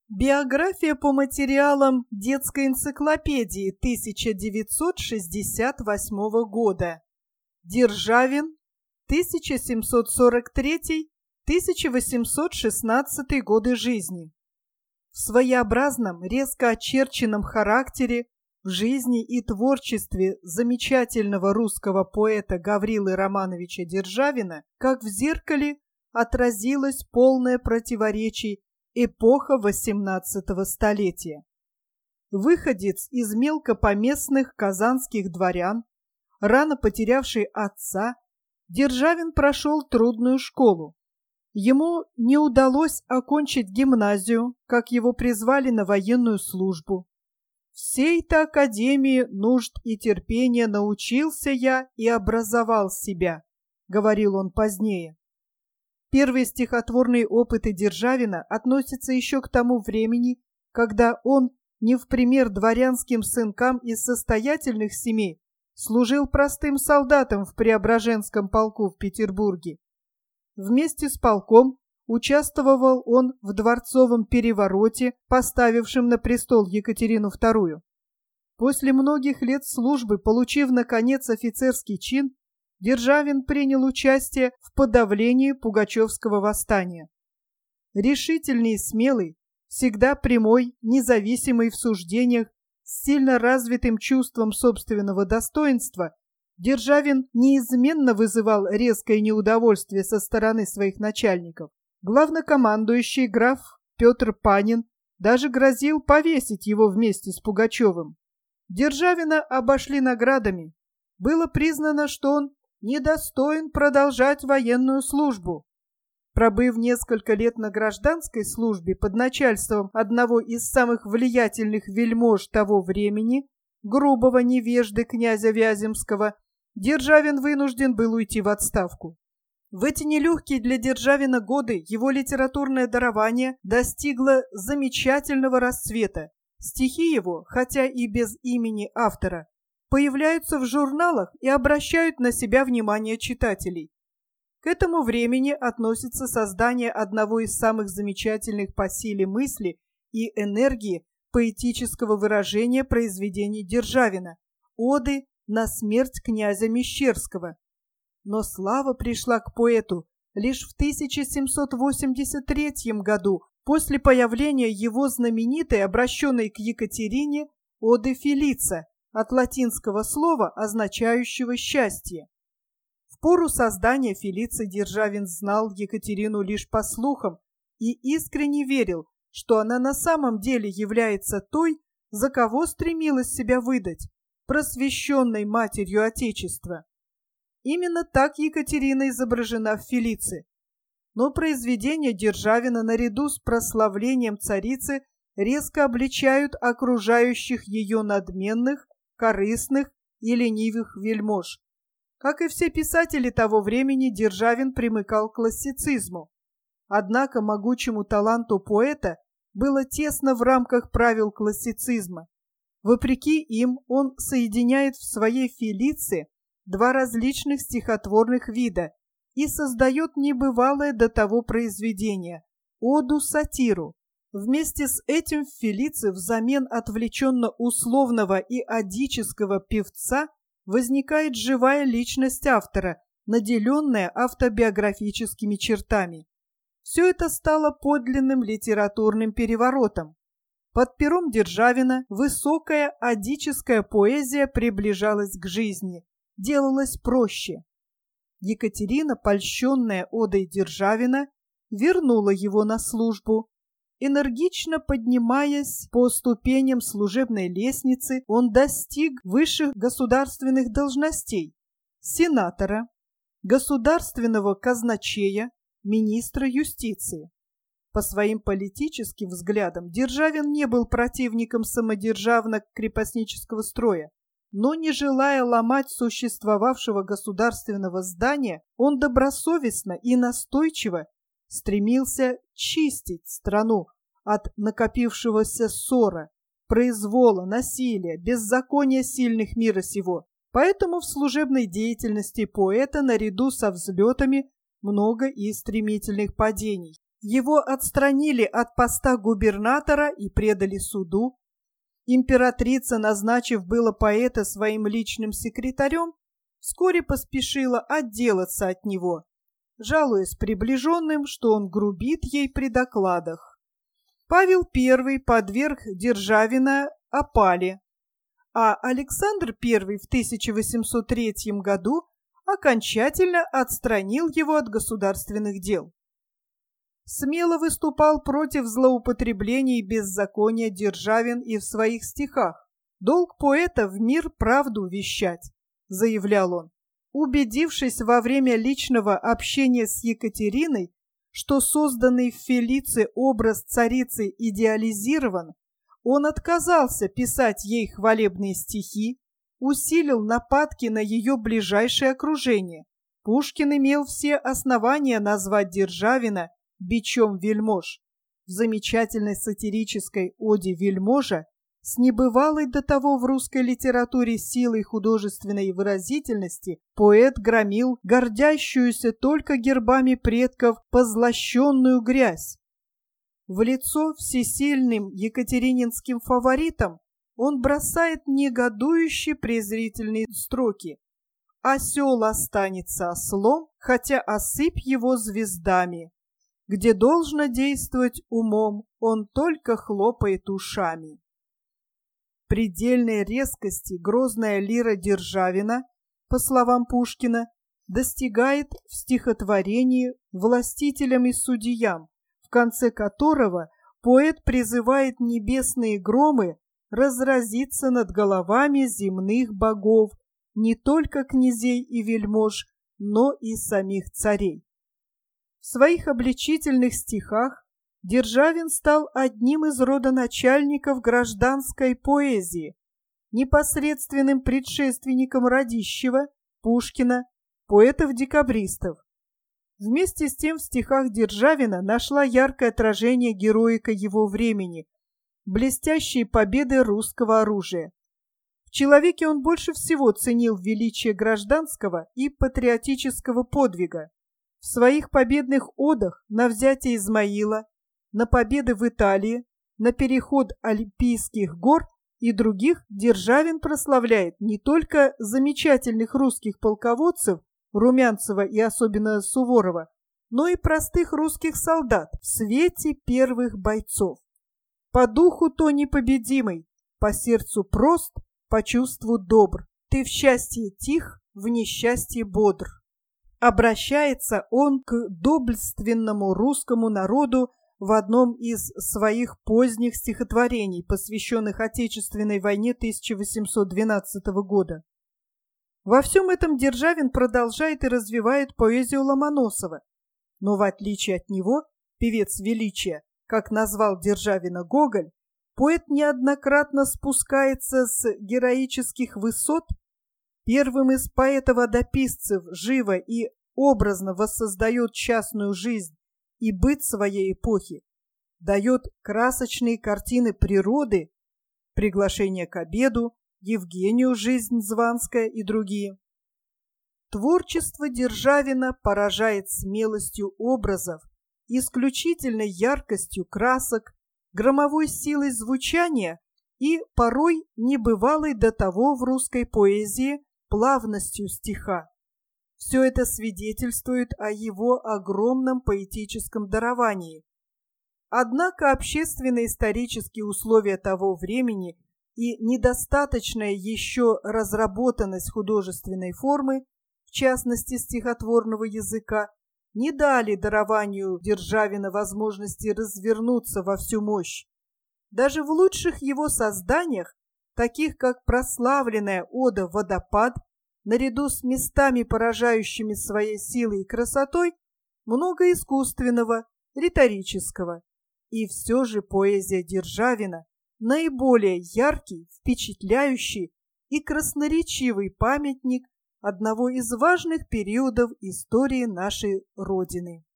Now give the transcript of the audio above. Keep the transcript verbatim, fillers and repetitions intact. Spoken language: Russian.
Биография по материалам Детской энциклопедии тысяча девятьсот шестьдесят восьмого года. Державин, тысяча семьсот сорок третий — тысяча восемьсот шестнадцатый годы жизни. В своеобразном, резко очерченном характере, в жизни и творчестве замечательного русского поэта Гаврилы Романовича Державина, как в зеркале, отразилось полное противоречий эпоха восемнадцатого столетия. Выходец из мелкопоместных казанских дворян, рано потерявший отца, Державин прошел трудную школу. Ему не удалось окончить гимназию, как его призвали на военную службу. «Всей-то академии нужд и терпения научился я и образовал себя», — говорил он позднее. Первые стихотворные опыты Державина относятся еще к тому времени, когда он, не в пример дворянским сынкам из состоятельных семей, служил простым солдатом в Преображенском полку в Петербурге. Вместе с полком участвовал он в дворцовом перевороте, поставившем на престол Екатерину вторую. После многих лет службы, получив, наконец, офицерский чин, Державин принял участие в подавлении Пугачевского восстания. Решительный и смелый, всегда прямой, независимый в суждениях, с сильно развитым чувством собственного достоинства, Державин неизменно вызывал резкое неудовольствие со стороны своих начальников. Главнокомандующий граф Петр Панин даже грозил повесить его вместе с Пугачевым. Державина обошли наградами. Было признано, что он недостоин продолжать военную службу. Пробыв несколько лет на гражданской службе под начальством одного из самых влиятельных вельмож того времени, грубого невежды князя Вяземского, Державин вынужден был уйти в отставку. В эти нелегкие для Державина годы его литературное дарование достигло замечательного расцвета. Стихи его, хотя и без имени автора, появляются в журналах и обращают на себя внимание читателей. К этому времени относится создание одного из самых замечательных по силе мысли и энергии поэтического выражения произведений Державина – «Оды на смерть князя Мещерского». Но слава пришла к поэту лишь в тысяча семьсот восемьдесят третьем году, после появления его знаменитой, обращенной к Екатерине, «Оды Фелица», от латинского слова, означающего «счастье». В пору создания Фелицы Державин знал Екатерину лишь по слухам и искренне верил, что она на самом деле является той, за кого стремилась себя выдать, просвещенной матерью Отечества. Именно так Екатерина изображена в Фелице. Но произведения Державина наряду с прославлением царицы резко обличают окружающих ее надменных, корыстных и ленивых вельмож. Как и все писатели того времени, Державин примыкал к классицизму. Однако могучему таланту поэта было тесно в рамках правил классицизма. Вопреки им он соединяет в своей Фелице два различных стихотворных вида и создает небывалое до того произведение – оду-сатиру. Вместе с этим в Фелице взамен отвлеченно-условного и одического певца возникает живая личность автора, наделенная автобиографическими чертами. Все это стало подлинным литературным переворотом. Под пером Державина высокая одическая поэзия приближалась к жизни, делалась проще. Екатерина, польщенная одой Державина, вернула его на службу. Энергично поднимаясь по ступеням служебной лестницы, он достиг высших государственных должностей – сенатора, государственного казначея, министра юстиции. По своим политическим взглядам Державин не был противником самодержавно-крепостнического строя, но, не желая ломать существовавшего государственного здания, он добросовестно и настойчиво стремился чистить страну от накопившегося ссора, произвола, насилия, беззакония сильных мира сего. Поэтому в служебной деятельности поэта наряду со взлетами много и стремительных падений. Его отстранили от поста губернатора и предали суду. Императрица, назначив было поэта своим личным секретарем, вскоре поспешила отделаться от него, жалуясь приближенным, что он грубит ей при докладах. Павел Первый подверг Державина опале, а Александр Первый в тысяча восемьсот третьем году окончательно отстранил его от государственных дел. Смело выступал против злоупотреблений и беззакония Державин и в своих стихах. «Долг поэта в мир правду вещать», — заявлял он. Убедившись во время личного общения с Екатериной, что созданный в Фелице образ царицы идеализирован, он отказался писать ей хвалебные стихи, усилил нападки на ее ближайшее окружение. Пушкин имел все основания назвать Державина бичом вельмож. В замечательной сатирической оде «Вельможа» с небывалой до того в русской литературе силой художественной выразительности поэт громил гордящуюся только гербами предков позлощенную грязь. В лицо всесильным екатерининским фаворитам он бросает негодующие презрительные строки: «Осел останется ослом, хотя осыпь его звездами. Где должно действовать умом, он только хлопает ушами». Предельной резкости грозная лира Державина, по словам Пушкина, достигает в стихотворении «Властителям и судьям», в конце которого поэт призывает небесные громы разразиться над головами земных богов, не только князей и вельмож, но и самих царей. В своих обличительных стихах Державин стал одним из родоначальников гражданской поэзии, непосредственным предшественником Радищева, Пушкина, поэтов-декабристов. Вместе с тем в стихах Державина нашла яркое отражение героика его времени, блестящие победы русского оружия. В человеке он больше всего ценил величие гражданского и патриотического подвига. В своих победных одах на взятие Измаила, на победы в Италии, на переход Альпийских гор и других Державин прославляет не только замечательных русских полководцев Румянцева и особенно Суворова, но и простых русских солдат в свете первых бойцов. По духу то непобедимый, по сердцу прост, по чувству добр. Ты в счастье тих, в несчастье бодр. Обращается он к доблестственному русскому народу в одном из своих поздних стихотворений, посвященных Отечественной войне тысяча восемьсот двенадцатого года. Во всем этом Державин продолжает и развивает поэзию Ломоносова, но в отличие от него, певец величия, как назвал Державина Гоголь, поэт неоднократно спускается с героических высот. Первым из поэтов-водописцев живо и образно воссоздает частную жизнь и быт своей эпохи, дает красочные картины природы, «Приглашение к обеду», «Евгению. Жизнь Званская» и другие. Творчество Державина поражает смелостью образов, исключительной яркостью красок, громовой силой звучания и порой небывалой до того в русской поэзии плавностью стиха. Все это свидетельствует о его огромном поэтическом даровании. Однако общественно-исторические условия того времени и недостаточная еще разработанность художественной формы, в частности стихотворного языка, не дали дарованию Державина возможности развернуться во всю мощь. Даже в лучших его созданиях, таких как прославленная ода «Водопад», наряду с местами, поражающими своей силой и красотой, много искусственного, риторического. И все же поэзия Державина – наиболее яркий, впечатляющий и красноречивый памятник одного из важных периодов истории нашей Родины.